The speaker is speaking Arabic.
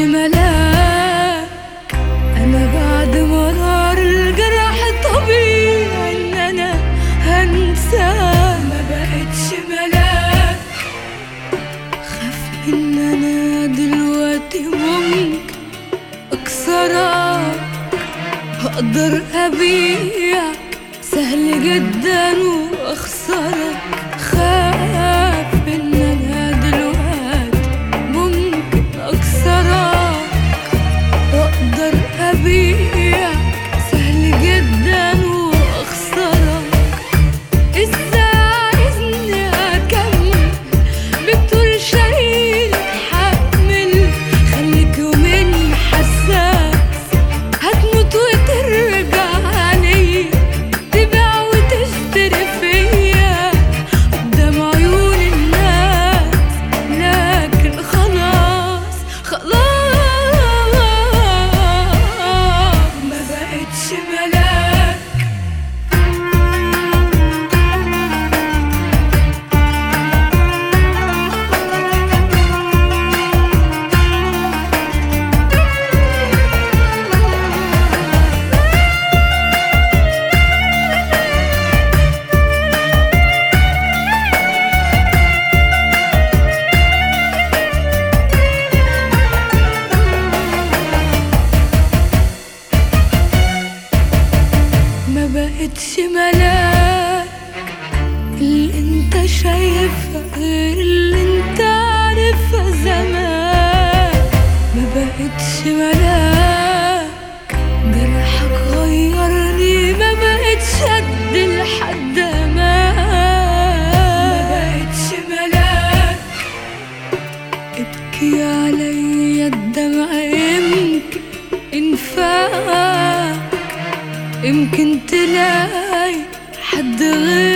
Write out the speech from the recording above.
ملاك. أنا بعد مرار الجرح طبيعي إن أنا هنساك. ما بقتش ملاك، خاف إن أنا دلوقتي ممكن أكسرك. هقدر أبيعك سهل جدا وأخسرك. خاف إن أنا دلوقتي ممكن أكسرك، وأقدر أبيعك سهل جدا وأخسرك. إزاي عايزني أكمل بتقول شايل حمل؟ خليك يومين حساس، هتموت وترجع لي تبيع وتشتري فيا قدام عيون الناس. لكن خلاص ما بقتش ملاك. ما بقتش ملاك. اللي انت شايفها غير اللي انت عارفها زمان. ما بقتش ملاك، جرحك غيرني، ما بقتش قد لحد ما. ما بقتش ملاك، ابكي عليا الدمع يمكن ينفعك. يمكن تلاقي حد غير